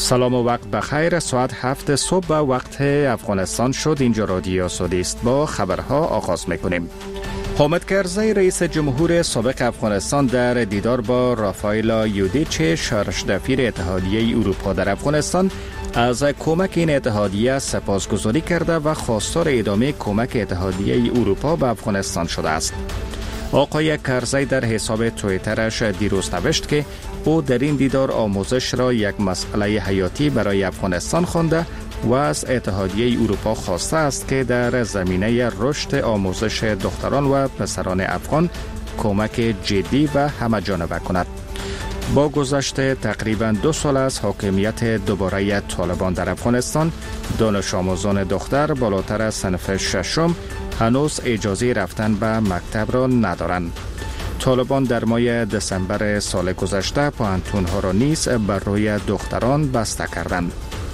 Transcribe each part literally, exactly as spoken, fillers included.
سلام و وقت بخیر. ساعت هفت صبح به وقت افغانستان شد. اینجا رادیو سعودی است. با خبرها آغاز میکنیم. حامد کرزی رئیس جمهور سابق افغانستان در دیدار با رافائل یودیچ شهردفیر اتحادیه اروپا در افغانستان از کمک این اتحادیه سپاسگزاری کرده و خواستار ادامه کمک اتحادیه اروپا به افغانستان شده است. آقای کرزی در حساب توییترش دیروز نوشت که او در این دیدار آموزش را یک مسئله حیاتی برای افغانستان خوانده و از اتحادیه اروپا خواسته است که در زمینه رشد آموزش دختران و پسران افغان کمک جدی و همه‌جانبه کند. با گذشت تقریباً دو سال از حاکمیت دوباره طالبان در افغانستان، دانش آموزان دختر بالاتر از صنف ششم هنوز اجازه رفتن به مکتب را ندارند. طالبان در ماه دسامبر سال گذشته پوهنتون‌ها را نیز بر روی دختران بسته کردند.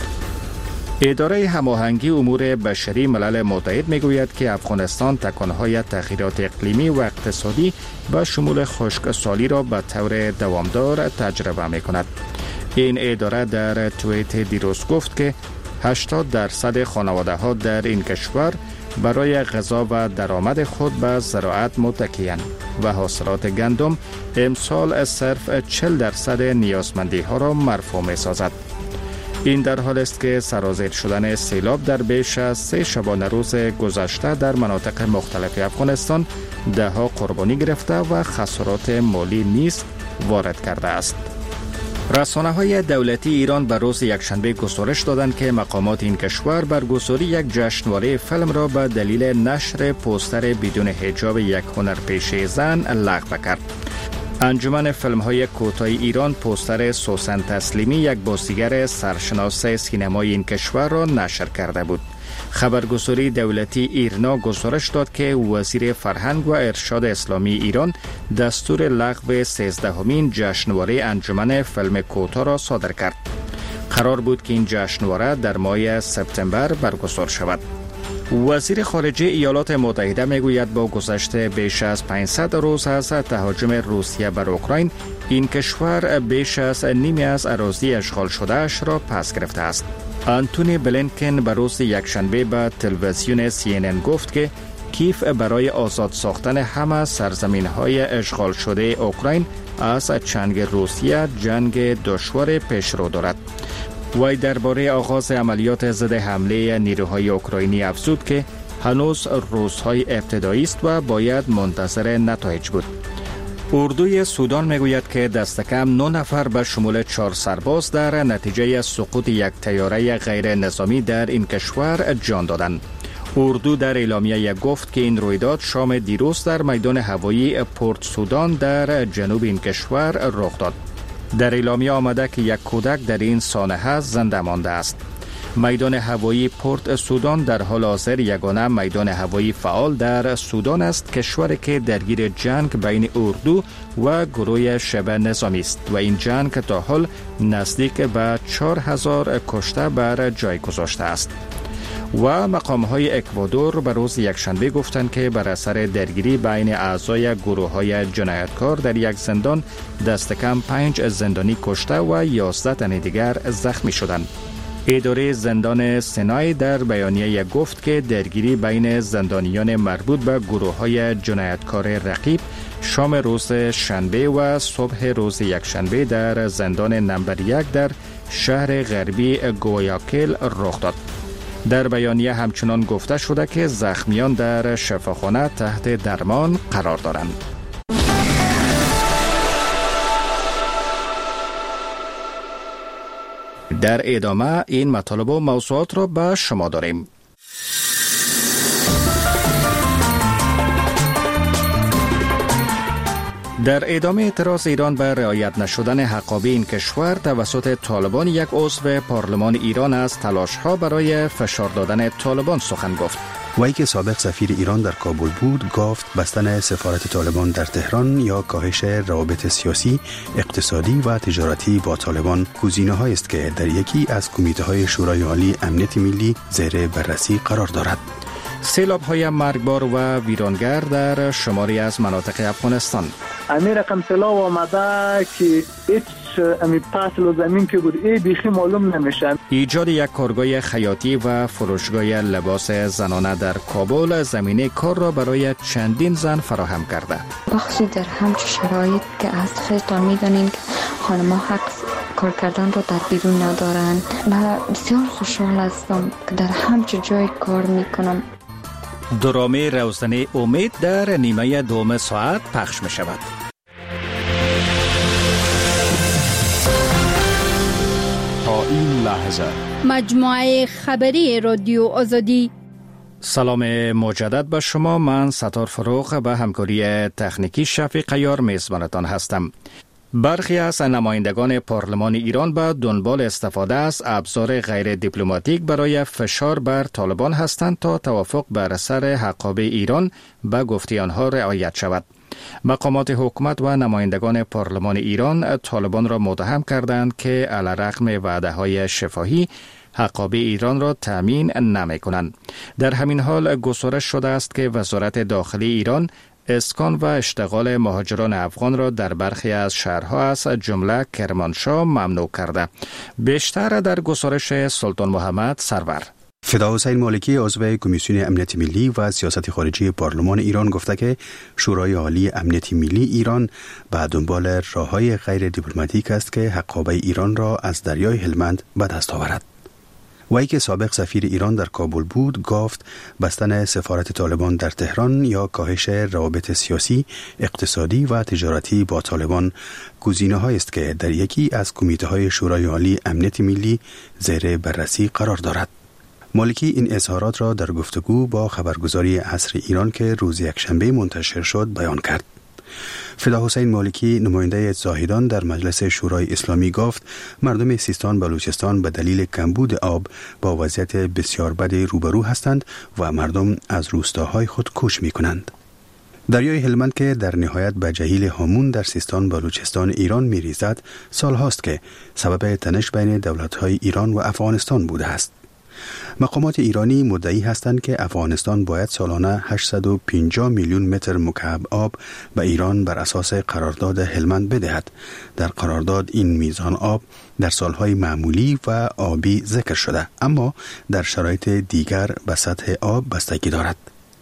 اداره هماهنگی امور بشری ملل متحد میگوید که افغانستان تکانهای تغییرات اقلیمی و اقتصادی به شمول خشکسالی را به طور دوامدار تجربه میکند. این اداره در توییت دیروز گفت که هشتاد درصد خانواده ها در این کشور برای غذا و درآمد خود به زراعت متکی‌اند و حاصلات گندم امسال صرف چهل درصد نیازمندی ها را مرفوع می سازد. این در حال است که سرازیر شدن سیلاب در بیش از سه شبانه روز گذشته در مناطق مختلف افغانستان ده ها قربانی گرفته و خسارات مالی نیز وارد کرده است. رسانه‌های دولتی ایران به روز یکشنبه گزارش دادند که مقامات این کشور برگزاری یک جشنواره فیلم را به دلیل نشر پوستر بدون حجاب یک هنرپیشه زن لغو کرد. انجمن فیلم‌های کوتاه ایران پوستر سوسن تسلیمی، یک بازیگر سرشناس سینمای این کشور را نشر کرده بود. خبرگزاری دولتی ایرنا گزارش داد که وزیر فرهنگ و ارشاد اسلامی ایران دستور لغو سیزدهمین جشنواره انجمن فیلم کوتاه را صادر کرد. قرار بود که این جشنواره در ماه سپتامبر برگزار شود. وزیر خارجه ایالات متحده میگوید با گذشت بیش از پانصد روز از تهاجم روسیه بر اوکراین، این کشور بیش از نیمی از اراضی اشغال شده اش را پس گرفته است. آنتونی بلینکن به روز یکشنبه به تلویزیون سی ان ان گفت که کیف برای آزاد ساختن همه سرزمین‌های اشغال شده اوکراین از جنگ روسیه جنگ دشوار پیشرو دارد. وی درباره آغاز عملیات ضد حمله نیروهای اوکراینی افزود که هنوز روزهای ابتدایی است و باید منتظر نتایج بود. اردوی سودان میگوید که دست کم نه نفر به شمول چهار سرباز در نتیجه سقوط یک طیاره غیر نظامی در این کشور جان دادند. اردو در اعلامیه گفت که این رویداد شام دیروز در میدان هوایی پورت سودان در جنوب این کشور رخ داد. در اعلامیه آمده که یک کودک در این سانحه زنده مانده است. میدان هوایی پورت سودان در حال حاضر یگانه میدان هوایی فعال در سودان است، کشوری که درگیر جنگ بین اردو و گروه شبه نظامی است و این جنگ تا حال نزدیک به چهار هزار کشته بر جای گذاشته است. و مقام‌های اکوادور به روز یکشنبه گفتند که بر اثر درگیری بین اعضای گروه‌های جنایتکار در یک زندان دست کم پنج زندانی کشته و یازده تن دیگر زخمی شدند. اداره زندان سینای در بیانیه گفت که درگیری بین زندانیان مربوط به گروه‌های جنایتکار رقیب شام روز شنبه و صبح روز یکشنبه در زندان نمبر یک در شهر غربی گویاکل رخ داد. در بیانیه همچنان گفته شده که زخمیان در شفاخانه تحت درمان قرار دارند. در ادامه این مطالب و موضوعات را به شما داریم. در ادامه اعتراض ایران به رعایت نشدن حقابه این کشور توسط طالبان، یک عضو پارلمان ایران از تلاش‌ها برای فشار دادن طالبان سخن گفت. وی که سابق سفیر ایران در کابل بود گفت بستن سفارت طالبان در تهران یا کاهش روابط سیاسی، اقتصادی و تجارتی با طالبان گزینه‌هایی است که در یکی از کمیته‌های شورای عالی امنیت ملی زیر بررسی قرار دارد. سیلاب‌های مرگبار و ویرانگر در شماری از مناطق افغانستان. امیر رقم طلا آمده که هیچ امی فصل و زمین که بود ای بیخی معلوم نمیشه. ایجاد یک کارگاه خیاطی و فروشگاه لباس زنانه در کابل زمینه کار را برای چندین زن فراهم کرده. بخشی در همچه شرایط که از خودتان میدانین که خانم‌ها حق کار کردن را در بیرون ندارند. من بسیار خوشحال هستم که در همچه جای کار میکنم. درامه روزنه امید در نیمه دوم ساعت پخش می شود. تا این لحظه مجموعه خبری رادیو آزادی. سلام مجدد به شما. من ستار فروغ به همکاری تکنیکی شفیق عیار میزبانتان هستم. برخی از نمایندگان پارلمان ایران به دنبال استفاده از ابزار غیر دیپلماتیک برای فشار بر طالبان هستند تا توافق بر سر حقابه ایران به گفته آنها رعایت شود. مقامات حکومت و نمایندگان پارلمان ایران طالبان را متهم کردند که علیرغم وعده‌های شفاهی حقابه ایران را تامین نمی کنند. در همین حال گزارش شده است که وزارت داخلی ایران اسکان و اشتغال مهاجران افغان را در برخی از شهرها از جمله کرمانشاه ممنوع کرده. بیشتر در گزارش سلطان محمد سرور. فدا حسین مالکی عضو کمیسیون امنیت ملی و سیاست خارجی پارلمان ایران گفته که شورای عالی امنیت ملی ایران به دنبال راه‌های غیر دیپلماتیک است که حقابه ایران را از دریای هلمند به دست آورد. وی که سابق سفیر ایران در کابل بود گفت بستن سفارت طالبان در تهران یا کاهش روابط سیاسی، اقتصادی و تجارتی با طالبان گزینه‌هایی است که در یکی از کمیته‌های شورای عالی امنیت ملی زیر بررسی قرار دارد. مالکی این اظهارات را در گفتگو با خبرگزاری عصر ایران که روز یکشنبه منتشر شد بیان کرد. فدا حسین مالکی نماینده زاهدان در مجلس شورای اسلامی گفت مردم سیستان بلوچستان به دلیل کمبود آب با وضعیت بسیار بد روبرو هستند و مردم از روستاهای خود کوچ می کنند. دریای هلمند که در نهایت به جهیل هامون در سیستان بلوچستان ایران می ریزد سال هاست که سبب تنش بین دولت‌های ایران و افغانستان بوده است. مقامات ایرانی مدعی هستند که افغانستان باید سالانه هشتصد و پنجاه میلیون متر مکعب آب به ایران بر اساس قرارداد هلمند بدهد. در قرارداد این میزان آب در سالهای معمولی و آبی ذکر شده، اما در شرایط دیگر به سطح آب بستگی دارد.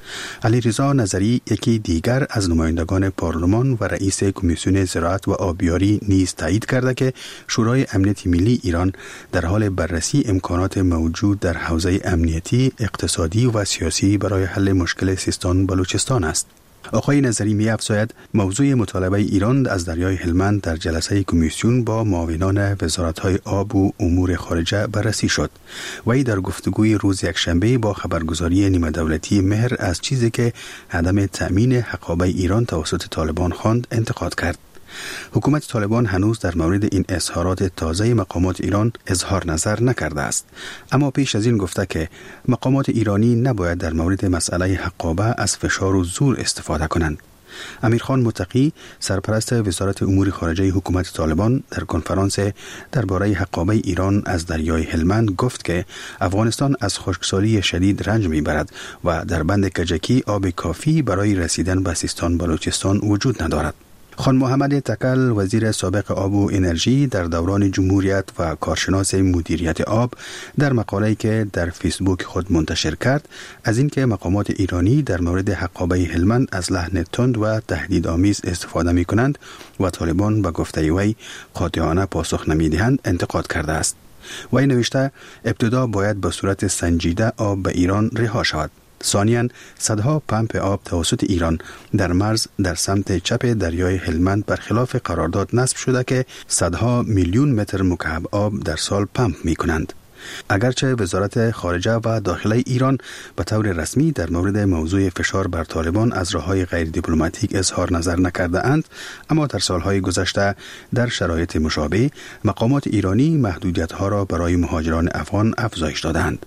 علی رضا نظری یکی دیگر از نمایندگان پارلمان و رئیس کمیسیون زراعت و آبیاری نیز تایید کرده که شورای امنیت ملی ایران در حال بررسی امکانات موجود در حوزه امنیتی، اقتصادی و سیاسی برای حل مشکل سیستان بلوچستان است. آقای نظری می افزاید موضوع مطالبه ایران از دریای هلمند در جلسه کمیسیون با معاونان وزارت‌های آب و امور خارجه بررسی شد. وی در گفتگوی روز یکشنبه با خبرگزاری نیمه دولتی مهر از چیزی که عدم تأمین حقابه ایران توسط طالبان خواند انتقاد کرد. حکومت طالبان هنوز در مورد این اظهارات تازه مقامات ایران اظهار نظر نکرده است، اما پیش از این گفته که مقامات ایرانی نباید در مورد مسئله حقابه از فشار و زور استفاده کنند. امیرخان متقی سرپرست وزارت امور خارجه حکومت طالبان در کنفرانس درباره حقابه ایران از دریای هلمند گفت که افغانستان از خشکسالی شدید رنج میبرد و در بند کجکی آب کافی برای رسیدن به سیستان بلوچستان وجود ندارد. خان محمد تکل وزیر سابق آب و انرژی در دوران جمهوریت و کارشناس مدیریت آب در مقاله‌ای که در فیسبوک خود منتشر کرد از اینکه مقامات ایرانی در مورد حقابه هلمند از لحن تند و تهدیدآمیز استفاده می‌کنند و طالبان به گفته وی قاطعانه پاسخ نمی‌دهند انتقاد کرده است. وی نوشته ابتدا باید به صورت سنجیده آب به ایران رها شود. ثانیاً صدها پمپ آب توسط ایران در مرز در سمت چپ دریای هلمند برخلاف قرارداد نصب شده که صدها میلیون متر مکعب آب در سال پمپ می کنند. اگرچه وزارت خارجه و داخله ایران به طور رسمی در مورد موضوع فشار بر طالبان از راه‌های غیر دیپلماتیک اظهار نظر نکرده اند، اما در سالهای گذشته در شرایط مشابه مقامات ایرانی محدودیت‌ها را برای مهاجران افغان افزایش دادند.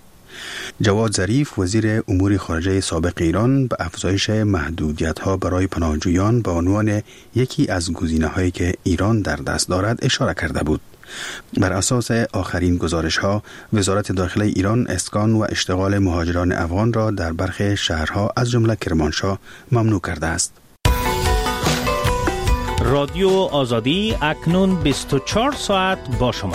جواد ظریف وزیر امور خارجه سابق ایران به افزایش محدودیت‌ها برای پناهجویان به عنوان یکی از گزینه‌هایی که ایران در دست دارد اشاره کرده بود. بر اساس آخرین گزارش‌ها وزارت داخله ایران اسکان و اشتغال مهاجران افغان را در برخی شهرها از جمله کرمانشاه ممنوع کرده است. رادیو آزادی اکنون بیست و چهار ساعت با شما.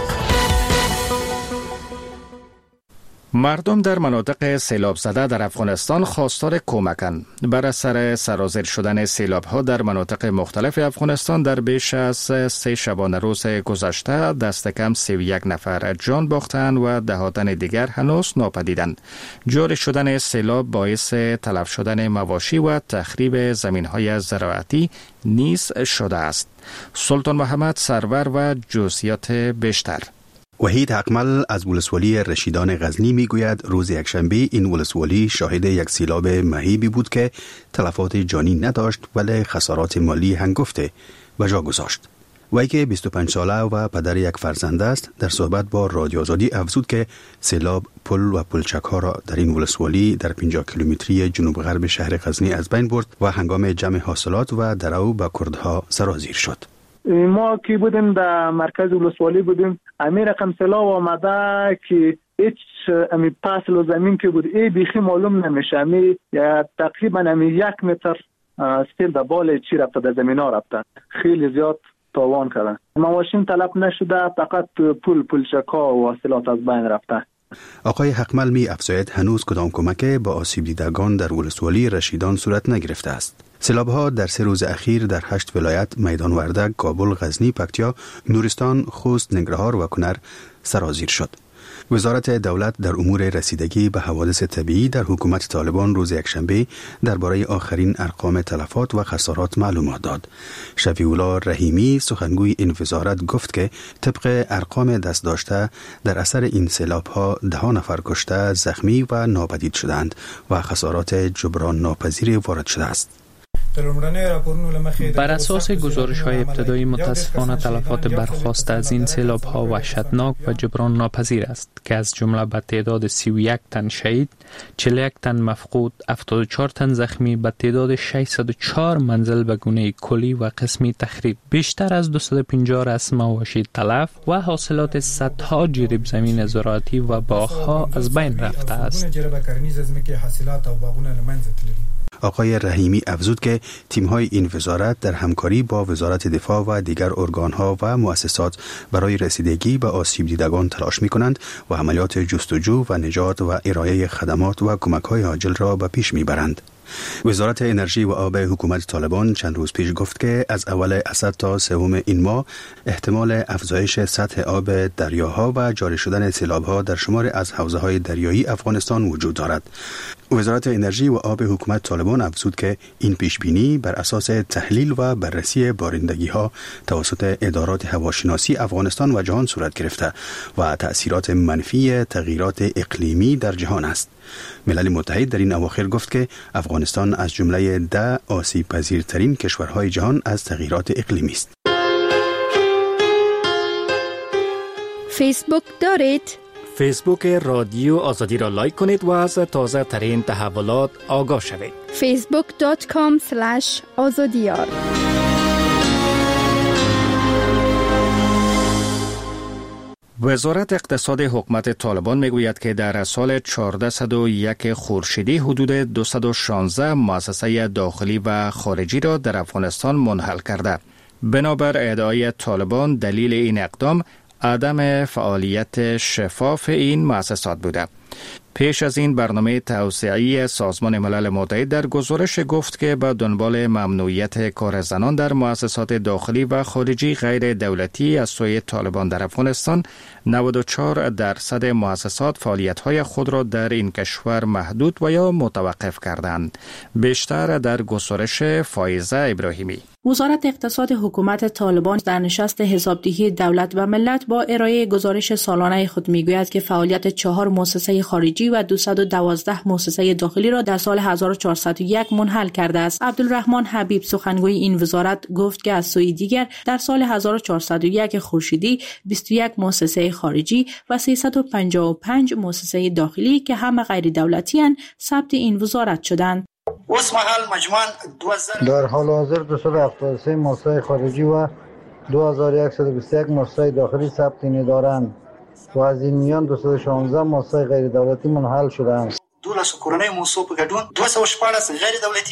مردم در مناطق سیلاب زده در افغانستان خواستار کمکند. بر اثر سرازیر شدن سیلاب ها در مناطق مختلف افغانستان در بیش از سه شبانه روز گذشته دست کم سی و یک نفر جان باختند و دهاتن دیگر هنوز ناپدیدند. جاری شدن سیلاب باعث تلف شدن مواشی و تخریب زمین های زراعتی نیز شده است. سلطان محمد سرور و جزئیات بیشتر. وحید حقمل از ولسوالی رشیدان غزنی می گوید روز یکشنبه این ولسوالی شاهد یک سیلاب مهیبی بود که تلفات جانی نداشت ولی خسارات مالی هنگفته و جا گذاشت. وی که بیست و پنج ساله و پدر یک فرزند است در صحبت با رادیو آزادی افزود که سیلاب پل و پلچک ها را در این ولسوالی در پنجاه کیلومتری جنوب غرب شهر غزنی از بین برد و هنگام جمع حاصلات و درو به کردها سرازیر شد. ما که بودیم در مرکز ولسوالی بودیم، امی رقم سیلاب آمده که هیچ امی فصل و زمین که بود ای بیخی معلوم نمیشه. امی تقریبا امی یک متر سیل در بال چی رفته، در زمین ها رفته، خیلی زیاد تاوان کرده. مواشین تلف نشده، فقط پول پلچک‌ها و حاصلات از بین رفته. آقای حقمل می افزاید هنوز کدام کمک با آسیب دیدگان در ولسوالی رشیدان صورت نگرفته است. سیلاب‌ها در سه روز اخیر در هشت ولایت میدان وردک، کابل، غزنی، پکتیا، نورستان، خوست، ننگرهار و کنر سرازیر شد. وزارت دولت در امور رسیدگی به حوادث طبیعی در حکومت طالبان روز یکشنبه درباره آخرین ارقام تلفات و خسارات معلومات داد. شفیع‌الله رحیمی سخنگوی این وزارت گفت که طبق ارقام دست داشته در اثر این سیلاب‌ها ده نفر کشته، زخمی و ناپدید شدند و خسارات جبران ناپذیر وارد شده است. بر اساس گزارش‌های ابتدایی متاسفانه تلفات برخاسته از این سیلاب‌ها وحشتناک و جبران ناپذیر است که از جمله به تعداد سی و یک تن شهید، چهل و یک تن مفقود، هفتاد و چهار تن زخمی، به تعداد ششصد و چهار منزل به گونه کلی و قسمی تخریب، بیشتر از دویست و پنجاه رأس مواشی تلف و حاصلات صدها جریب زمین زراعتی و باغ‌ها از بین رفته است. آقای رحیمی افزود که تیم‌های این وزارت در همکاری با وزارت دفاع و دیگر ارگان‌ها و مؤسسات برای رسیدگی به آسیب دیدگان تلاش می‌کنند و عملیات جستجو و نجات و ارائه خدمات و کمک‌های عاجل را به پیش می‌برند. وزارت انرژی و آب حکومت طالبان چند روز پیش گفت که از اول اسد تا سوم این ماه احتمال افزایش سطح آب دریاها و جاری شدن سیلاب‌ها در شمار از حوزه‌های دریایی افغانستان وجود دارد. وزارت انرژی و آب حکومت طالبان افزود که این پیشبینی بر اساس تحلیل و بررسی بارندگی‌ها توسط ادارات هواشناسی افغانستان و جهان صورت گرفته و تأثیرات منفی تغییرات اقلیمی در جهان است. ملل متحد در این اواخر گفت که افغانستان از جمله ده آسیب پذیرترین کشورهای جهان از تغییرات اقلیمی است. فیسبوک دارید؟ فیسبوک رادیو آزادی را لایک کنید و از تازه ترین تحولات آگاه شوید. فیسبوک دات کام اسلش آزادیار. وزارت اقتصاد حکومت طالبان میگوید که در سال چهارصد و یک خورشیدی حدود دویست و شانزده مؤسسه داخلی و خارجی را در افغانستان منحل کرده. بنابر ادعای طالبان دلیل این اقدام عدم فعالیت شفاف این مؤسسات بوده. پیش از این برنامه توسعه‌ای سازمان ملل متحد در گزارش گفت که با دنبال ممنوعیت کار زنان در مؤسسات داخلی و خارجی غیر دولتی از سوی طالبان در افغانستان، نود و چهار درصد مؤسسات فعالیت‌های خود را در این کشور محدود و یا متوقف کردند. بیشتر در گزارش فایزه ابراهیمی. وزارت اقتصاد حکومت طالبان در نشست حسابدهی دولت و ملت با ارائه گزارش سالانه خود میگوید که فعالیت چهار مؤسسه خارجی و دویست و دوازده مؤسسه داخلی را در سال هزار و چهارصد و یک منحل کرده است. عبدالرحمن حبیب سخنگوی این وزارت گفت که از سوی دیگر در سال هزار و چهارصد و یک خورشیدی بیست و یک مؤسسه خارجی و سیصد و پنجاه و پنج مؤسسه داخلی که همه غیر دولتی اند ثبت این وزارت شدند. در حال حاضر دویست و هفتاد و سه مؤسسه خارجی و دو هزار و صد و بیست و یک مؤسسه داخلی ثبت دارند و از این میان دویست و شانزده مؤسسه غیر دولتی منحل شدند. دولس کورنۍ موضوع په ګډون دوه سوه شپاړس غیر دولتي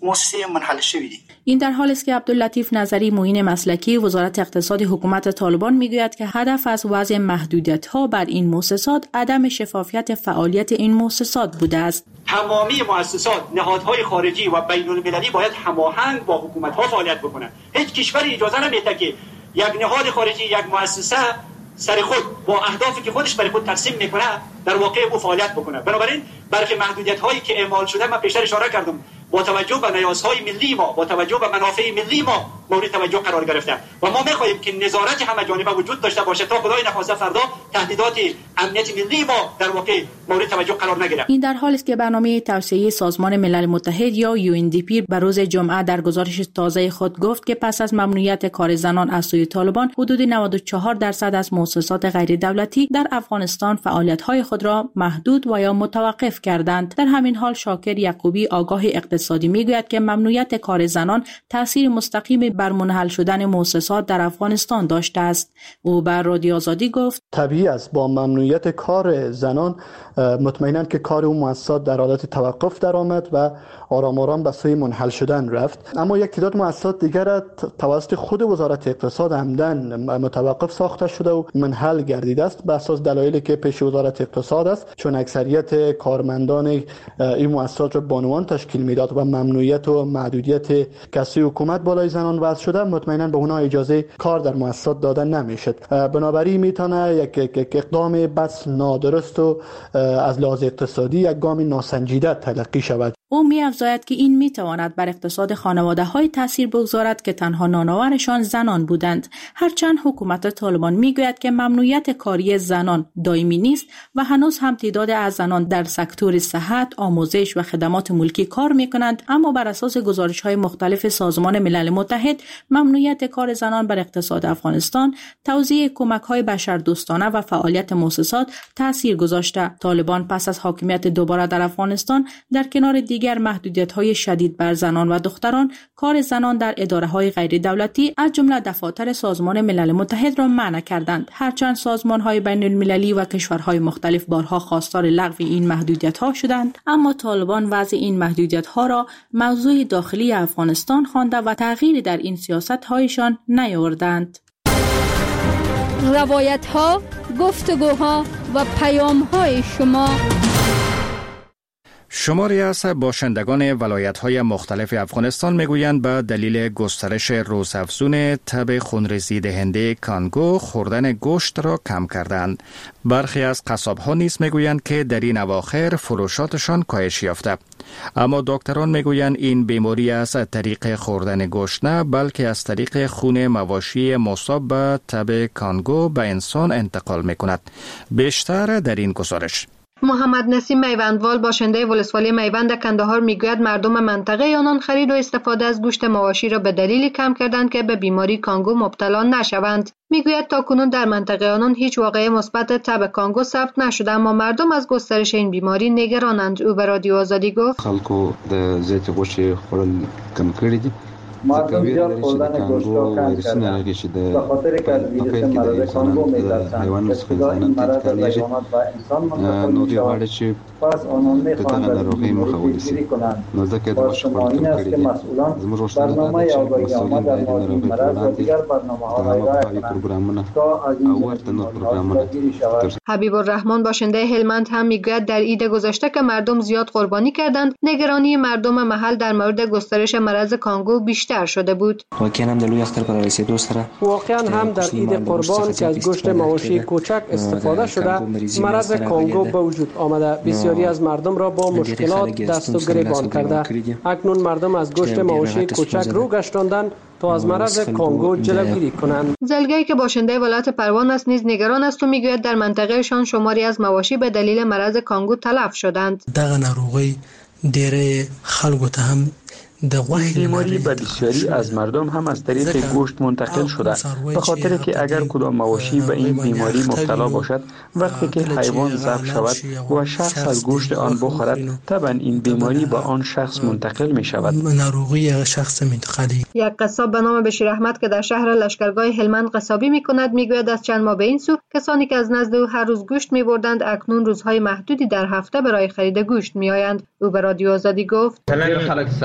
مؤسسه منحل شوی دی. این در حالی است که عبداللطیف نظری معین مسلکی وزارت اقتصاد حکومت طالبان میگوید که هدف از وضع محدودیت‌ها بر این مؤسسات عدم شفافیت فعالیت این مؤسسات بوده است. تمامی مؤسسات، نهادهای خارجی و بین‌المللی باید هماهنگ با حکومت‌ها فعالیت بکنند. هیچ کشوری اجازه نمیده که یک نهاد خارجی، یک مؤسسه سر خود با اهدافی که خودش برای خود ترسیم میکنه در واقع او فعالیت بکنه. بنابراین برخی محدودیت‌هایی که اعمال شده من پیشتر اشاره کردم با توجه به نیازهای ملی ما، با توجه به منافع ملی ما مورد توجه قرار گرفته و ما می‌خواهیم که نظارت همه جانبه وجود داشته باشه تا خدای نخواسته فردا تهدیدات امنیت ملی ما در واقع مورد توجه قرار نگیره. این در حالی است که برنامه توسعه سازمان ملل متحد یا یو ان دی پی به روز جمعه در گزارش تازه خود گفت که پس از ممنوعیت کار زنان از سوی طالبان حدود نود و چهار درصد از مؤسسات غیر دولتی در افغانستان فعالیت‌های خود را محدود و یا متوقف کردند. در همین حال شاکر یعقوبی آگاه اقتصادی میگوید که ممنوعیت کار زنان تاثیر مستقیمی بر منحل شدن مؤسسات در افغانستان داشته است. او بر رادیو آزادی گفت طبیعی است با ممنوعیت کار زنان مطمئناً که کار اون مؤسسات در حالت توقف درآمد و آرام آرام به سوی منحل شدن رفت. اما یک تعداد مؤسسات دیگر توسط خود وزارت اقتصاد عمدن متوقف ساخته شده و منحل گردیده است به اساس دلایلی که پیش وزارت اقتصاد است، چون اکثریت کارمندان این مؤسسات را بانوان تشکیل میداد و ممنوعیت و محدودیت کسری حکومت بالای زنان وضع شده، مطمئنا به اونها اجازه کار در مؤسسات داده نمیشد. بنابراین میتونه یک, یک اقدام بس نادرست و از لحاظ اقتصادی یک گام ناسنجیده تلقی شود. او می‌افزاید که این می‌تواند بر اقتصاد خانواده‌های تأثیر بگذارد که تنها نانآورشان زنان بودند. هرچند حکومت طالبان می‌گوید که ممنوعیت کاری زنان دائمی نیست و هنوز هم تعداد از زنان در سکتور صحت، آموزش و خدمات ملکی کار می‌کنند، اما بر اساس گزارش‌های مختلف سازمان ملل متحد ممنوعیت کار زنان بر اقتصاد افغانستان، توزیع کمک‌های بشردوستانه و فعالیت مؤسسات تأثیر گذاشته. طالبان پس از حاکمیت دوباره در افغانستان در کنار دیگر محدودیت‌های شدید بر زنان و دختران، کار زنان در اداره‌های غیر دولتی از جمله دفاتر سازمان ملل متحد را منع کردند. هرچند سازمان‌های بین‌المللی و کشورهای مختلف بارها خواستار لغو این محدودیت‌ها شدند، اما طالبان وضع این محدودیت‌ها را موضوع داخلی افغانستان خوانده و تغییری در این سیاست‌هایشان نیاوردند. روایت‌ها، گفتگوها و پیام‌های شما. شماری از باشندگان ولایت‌های مختلف افغانستان میگویند به دلیل گسترش روزافزون تب خونریزی دهنده کانگو خوردن گوشت را کم کردند. برخی از قصاب‌ها نیز میگویند که در این اواخر فروشاتشان کاهش یافته. اما دکتران میگویند این بیماری از طریق خوردن گوشت نه، بلکه از طریق خون مواشی مصاب به تب کانگو به انسان انتقال میکند. بیشتر در این گزارش. محمد نسیم میوندوال باشنده ولسوالی میوند کندهار میگوید مردم منطقه آنان خرید و استفاده از گوشت مواشی را به دلیلی کم کردند که به بیماری کانگو مبتلا نشوند. میگوید تاکنون در منطقه آنان هیچ واقعه مثبت تب کانگو ثبت نشده، اما مردم از گسترش این بیماری نگرانند. او به رادیو آزادی گفت خلکو د زیت غوښې خوړل کم کړی دي. مردم زیاد خوردن گوشت را کم کردند به خاطر که از ویروس مرض کانگو می‌ترسند. ابتدا این مرض در حیوانات و انسان منتقل می‌شود. پس آنان می‌خواهند از بیماری جلوگیری کنند. خواستمان این است که مسئولان برنامه آگاهی آمد در مورد این مرض و دیگر برنامه‌ها را ارائه کنند تا از این جلوگیری شود. حبیب الرحمن باشنده هلمند هم میگوید در عید گذشته که مردم زیاد قربانی کردند، نگرانی مردم محل در مورد گسترش مرض کانگو بیشتر شده بود. واقعا هم در لوی اختر پر رسیدو سره واقعا هم در عید قربان که از گوشت مواشی کوچک استفاده شده مرض کانگو به وجود آمده. بسیاری از مردم را با مشکلات دست و گریبان کرده. اکنون مردم از گوشت مواشی کوچک رو گشتاندن تا از مرض کانگو جلوگیری کنند. زلگی که باشنده ولایت پروان است نیز نگران است و میگوید در منطقه شان شماری از مواشی به دلیل مرض کانگو تلف شدند. دغه ناروغي ډېر خلکو ته هم این بیماری به بسیاری از مردم هم از طریق گوشت منتقل شده، به خاطر که اگر کدام مواشی به این بیماری مبتلا باشد، وقتی که حیوان ذبح شود و شخص از گوشت آن بخورد، طبعا این بیماری به آن شخص منتقل می شود. یک قصاب به نام بشیر احمد که در شهر لشکرگاه هلمند قصابی می کند میگوید از چند ماه به این سو کسانی که از نزد او هر روز گوشت می بردند اکنون روزهای محدودی در هفته برای خرید گوشت می آیند. او به رادیو آزادی گفت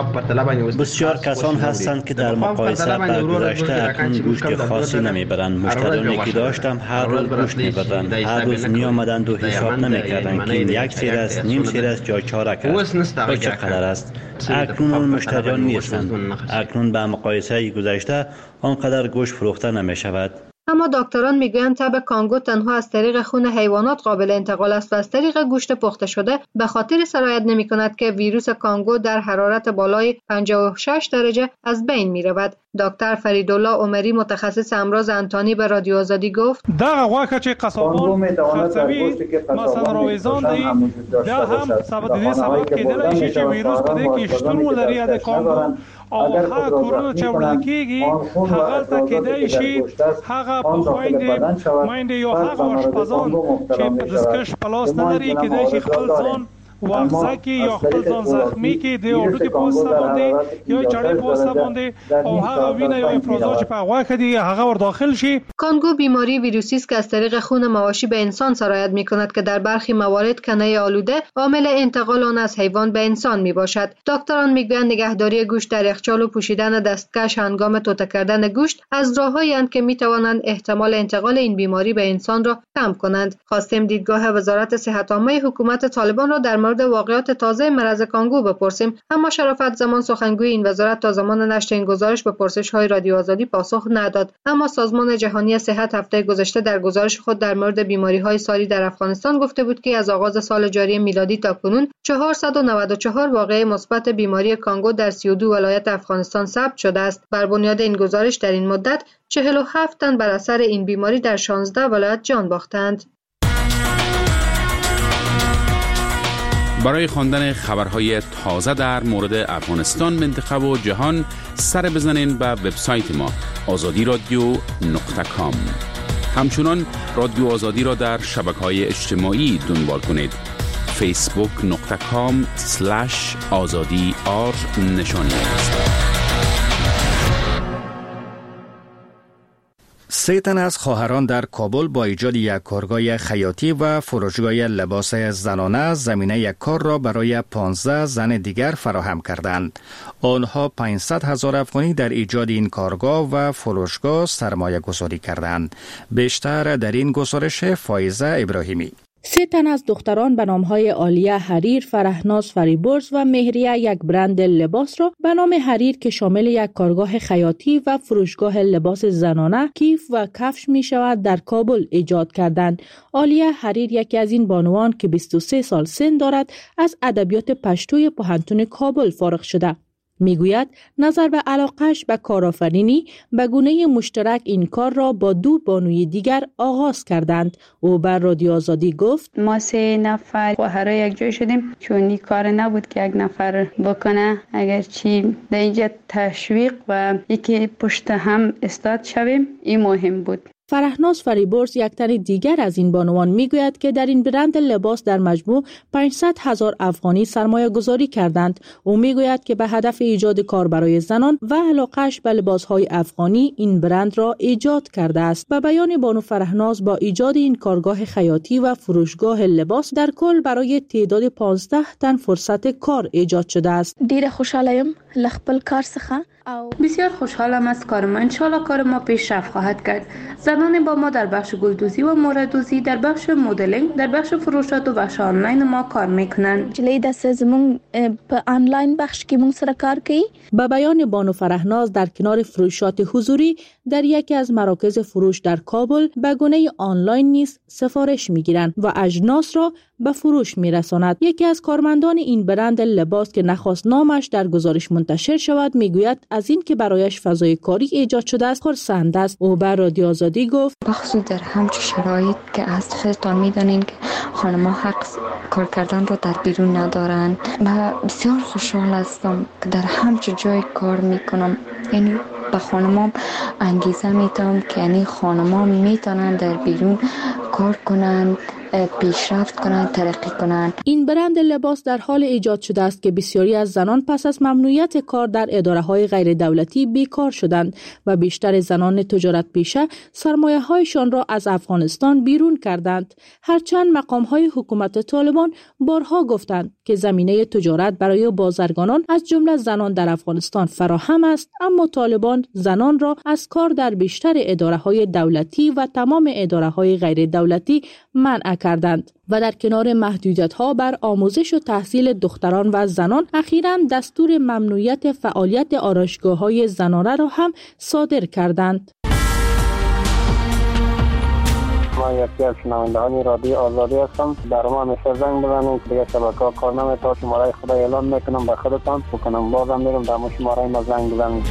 بسیار کسان هستند که در مقایسه با گذشته اکنون گوشت خاصی نمیبرند. مشتریانی که داشتم هر روز گوشت میبردند، هر روز می آمدند و حساب نمیکردند که یک سیر است، نیم سیر است یا چهارک است و چقدر است. اکنون آن مشتریان نیستند. اکنون به مقایسه گذشته آنقدر گوشت فروخته نمی شود. اما دکتران میگویند تب کانگو تنها از طریق خون حیوانات قابل انتقال است و از طریق گوشت پخته شده به خاطر سرایت نمی کند که ویروس کانگو در حرارت بالای پنجاه و شش درجه از بین می رود. دکتر فریدالله عمری متخصص امراض انتانی به رادیو آزادی گفت: دغه واکه چې قصابان خرڅوي مثلا روزان دی دا هم سبب دې سبب کېدلی شي چې ویروس په دې کې شتون ولري د کانګو او هغه کورونه چې وړل کېږي هغه ته کېدای شي هغه په خویندې مایندې یو هغه اشپزان چې په دستکش په لاس نه لري کېدای شي خپل ځان واغزه کې یا خپل ځان زخمی کې د اورډو کې پوسټ باندې یا چړې پوسټ باندې او هغه وینه یا افرازات چې په هوا کې دی هغه ور داخل شي. کانگو بیماری ویروسی است که از طریق خون مواشی به انسان سرایت می‌کند که در برخی موارد کنه آلوده عامل انتقال آن از حیوان به انسان میباشد. دکتران میگویند نگهداری گوشت در یخچال و پوشیدن دستکش هنگام توته کردن گوشت از راههایی اند که میتوانند احتمال انتقال این بیماری به انسان را کم کنند. خواستیم دیدگاه وزارت صحت عامه حکومت طالبان را در مورد واقعات تازه مرض کانگو بپرسیم، اما شرافت زمان سخنگوی این وزارت تا زمان نشر این گزارش به پرسش‌های رادیو آزادی پاسخ نداد. اما سازمان جهانی صحت هفته گذشته در گزارش خود در مورد بیماری‌های ساری در افغانستان گفته بود که از آغاز سال جاری میلادی تا کنون چهارصد و نود و چهار واقعه مثبت بیماری کانگو در سی و دو ولایت افغانستان ثبت شده است. بر بنیاد این گزارش در این مدت چهل و هفت تن بر اثر این بیماری در شانزده ولایت جان باختند. برای خواندن خبرهای تازه در مورد افغانستان، منطقه و جهان سر بزنین به وبسایت ما آزادی رادیو نقطه کام. همچنان رادیو آزادی را در شبکه‌های اجتماعی دنبال کنید. فیسبوک نقطه کام سلش آزادی آر نشانی است. سه تن از خواهران در کابل با ایجاد یک کارگاه خیاطی و فروشگاه لباس زنانه زمینه یک کار را برای پانزده زن دیگر فراهم کردند. آنها پانصد هزار افغانی در ایجاد این کارگاه و فروشگاه سرمایه گذاری کردند. بیشتر در این گزارش فایزه ابراهیمی. سه تن از دختران به نامهای عالیه حریر، فرهناز فریبرز و مهریه یک برند لباس را به نام حریر که شامل یک کارگاه خیاطی و فروشگاه لباس زنانه، کیف و کفش می شود در کابل ایجاد کردند. عالیه حریر یکی از این بانوان که بیست و سه سال سن دارد از ادبیات پشتوی پوهنتون کابل فارغ شده. میگوید نظر به علاقه‌اش به کارآفرینی به گونه مشترک این کار را با دو بانوی دیگر آغاز کردند. او بر رادیو آزادی گفت: ما سه نفر خواهرای یک جای شدیم چون این کار نبود که یک نفر بکنه، اگرچه در اینجا تشویق و یکی پشت هم استاد شویم این مهم بود. فرهناز فریبرز یک تن دیگر از این بانوان میگوید که در این برند لباس در مجموع پانصد هزار افغانی سرمایه گذاری کردند. او میگوید که به هدف ایجاد کار برای زنان و علاقه‌اش به لباسهای افغانی این برند را ایجاد کرده است. به بیان بانو فرهناز با ایجاد این کارگاه خیاطی و فروشگاه لباس در کل برای تعداد پانزده تن فرصت کار ایجاد شده است. ډیره خوشحالم له خپل کار څخه. بسیار خوشحالم از کار ما. انشالله کار ما پیشرفت خواهد کرد. زنان با ما در بخش گلدوزی و موردوزی، در بخش مدلینگ، در بخش فروشات و بخش آنلاین ما کار میکنند. جلی دست زمون په آنلاین بخش کې مونږ سره کار کوي. با بیان بانو فرهناز در کنار فروشات حضوری در یکی از مراکز فروش در کابل به گونه آنلاین نیز سفارش میگیرند و اجناس را به فروش میرساند. یکی از کارمندان این برند لباس که نخواست نامش در گزارش منتشر شود میگوید از این که برایش فضای کاری ایجاد شده است خرسند است. او بر رادیو آزادی گفت: بخصوص در همچون شرایط که از خودتان میدانین که خانم‌ها حق کار کردن رو در بیرون ندارن و بسیار خوشحال هستم که در همچون جای کار میکنم. یعنی به خانم‌ها انگیزه میتونم که یعنی خانم‌ها میتونن در بیرون کار کنن پیشرفت کنند، ترقی کنند. این برند لباس در حال ایجاد شده است که بسیاری از زنان پس از ممنوعیت کار در اداره‌های غیر دولتی بیکار شدند و بیشتر زنان تجارت پیشه سرمایه‌هایشان را از افغانستان بیرون کردند. هرچند مقام‌های حکومت طالبان بارها گفتند که زمینه تجارت برای بازرگانان از جمله زنان در افغانستان فراهم است، اما طالبان زنان را از کار در بیشتر اداره‌های دولتی و تمام اداره‌های غیر دولتی منع کردند و در کنار محدودیت‌ها بر آموزش و تحصیل دختران و زنان اخیراً دستور ممنوعیت فعالیت آرایشگاه‌های زنانه را هم صادر کردند. من یکی از شنوندگان رادیو آزادی هستم. در ما همیشه زنگ بزنید، دیگه شبکه‌ها کار نمی‌کنه. شماره خدا اعلام میکنم به خودتان بکنم، بازم میرم در شماره ما زنگ بزنید.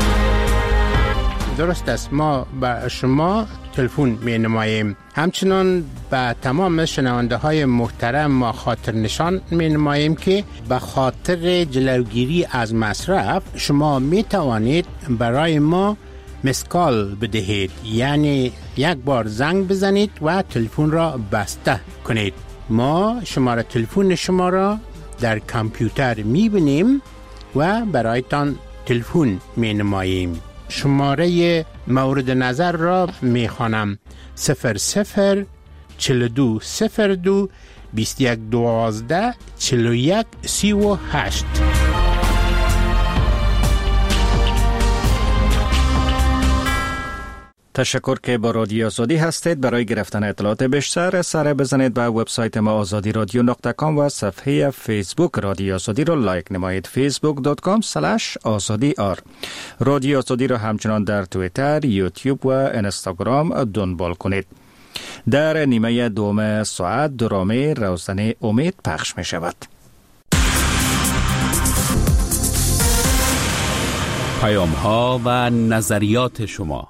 درست است، ما به شما تلفن می نماییم. همچنان به تمام شنونده های محترم ما خاطر نشان می نماییم که به خاطر جلوگیری از مصرف شما می توانید برای ما مسکال بدهید، یعنی یک بار زنگ بزنید و تلفن را بسته کنید. ما شماره تلفن شما را در کامپیوتر می بینیم و برایتان تلفن می نماییم. شماره مورد نظر را می خوانم: صفر صفر چل دو صفر دو بیست یک دوازده چل و یک سی و هشت. تشکر که با رادیو آزادی هستید. برای گرفتن اطلاعات بیشتر سر بزنید به وبسایت ما آزادی رادیو نقطه کام و صفحه فیسبوک رادیو آزادی رو لایک نمایید. فیسبوک دات کام اسلش آزادی آر. رادیو آزادی رو همچنان در توییتر، یوتیوب و اینستاگرام دنبال کنید. در نیمه دوم ساعت درامه روزنه امید پخش می شود. پیام ها و نظریات شما.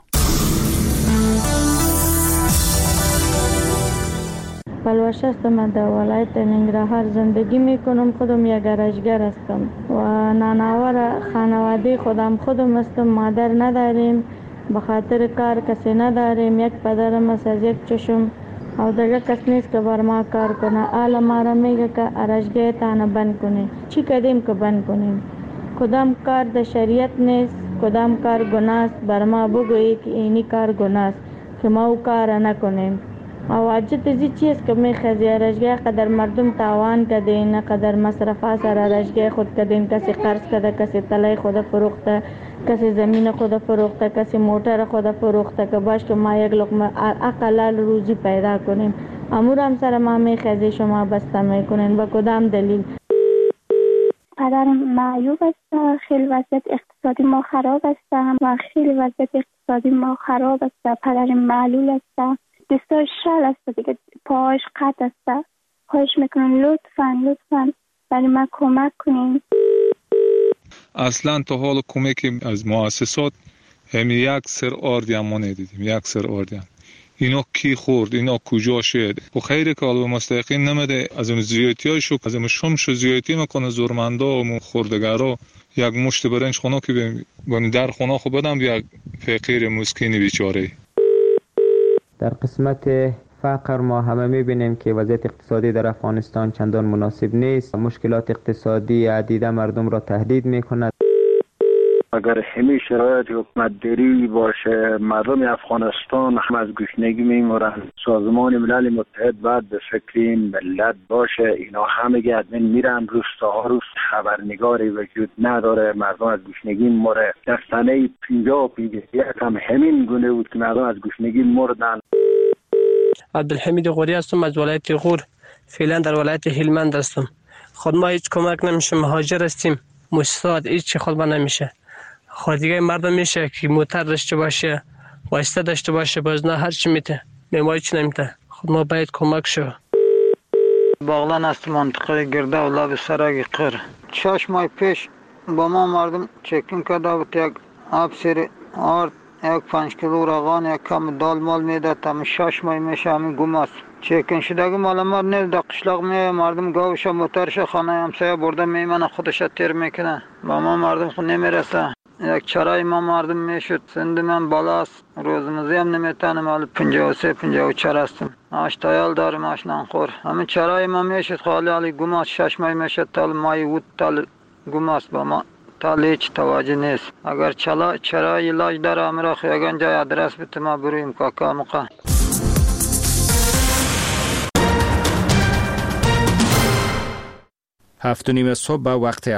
پلوش هستم، در ولایت ننگرهار زندگی میکنم. خودم یک گرایشگر هستم و نانآور خانواده خودم خودم هستم. مادر نداریم، به خاطر کار کسی نداریم. یک پدرم است از یک چشم او دیگه کس نیست که بر ما کار کنه. حالا ما را میگه که ارشگاه تانه بند کنیم. چی کردیم که بند کنیم؟ کدام کار در شریعت نیست، کدام کار گناه است. بر ما بگویی که اینی کار گناه است که ما او کار نکنیم. او عجت ازی چیز که میخوازی ارشگاه قدر مردم تاوان کدین، قدر مصرفا سر ارشگاه خود کدین. کسی قرض کده، کسی تلای خود فروخته، کسی زمین خود فروخته، کسی موتر خود فروخته که باش که ما یک لقمه اقلال روزی پیدا کنیم. امور هم سر ما میخوازی شما بسته میکنین. با کدام دلیل؟ پدرم معیوب است، خیلی وضعیت اقتصادی ما خراب است و خیلی وضعیت اقتصادی ما خراب است. پدرم معلول است، دستاش شل است دیگه، پاهاش قطع است. خواهش میکنم لطفاً لطفاً برای من کمک کنین. اصلا تا حال کمک از مؤسسات همین یک سر آردی هم ما ندیدیم. یک سر آردی هم اینا کی خورد، اینا کجا شد. و خیلی که علوه مستحقین نمیده از اون زیادتی های شو از اون شمش زیادتی میکنه زورمنده و خوردگرها. یک مشت برنج خونه که بانی در خونه خو بدم یک فقیر مسکین بیچاره. در قسمت فقر ما همه میبینیم که وضعیت اقتصادی در افغانستان چندان مناسب نیست. مشکلات اقتصادی عدیده مردم را تهدید میکند. اگر همین شرایط حکومت داری باشه، مردم افغانستان هم از گشنگی میمورن. سازمان ملل متحد باید به فکر این ملت باشه. اینا همه گردن میرن، روستاها روز خبرنگاری وجود نداره، مردم از گشنگی مره. در سنه پنجاه و پنجاه یک هم همین گونه بود که مردم از گشنگی مردن. عبدالحمید غوری هستم از ولایت غور. فعلا در ولایت هلمند هستم. خود ما هیچ کمک نمیشه، مهاجر هستیم. مستعد هیچ چی خود ما نمیشه. خود دیگه مردم میشه که موتر داشته باشه، واسطه داشته باشه، باز نه هر چی میته. ما هیچ نمیته. خود ما باید کمک شو. باغلان است، منطقه گرده و لب سرای قر. شش ماه پیش با ما مردم چکین کرده بود. یک آب سری آرد، یک پنج کیلو روغن، یک کم دال مال میداد. تا شش ماه میشه همین گم است. چکین شدگی مال ما نه در قشلاق می مردم گاوش موترش خانه همسایه برده میمنه خودش تیر میکنه. با ما مردم خود نمیرسه. یک چرای ما مردم میشد. سند من بالاست، روزمزی هم نمیتونم. حالا پنجاه و سه پنجاه و چهار هستم. آشتایال دارم، آشنان خور. همه چرای ما میشد خالی حالی گماست. شش ماه میشد تال مای ود تال گماست با ما. تال هیچ توجه نیست. اگر چلا چرای علاج داره امرا خیاگان جای ادرس بده ما برویم کاکا مقا. هفت و نیم صبح به وقت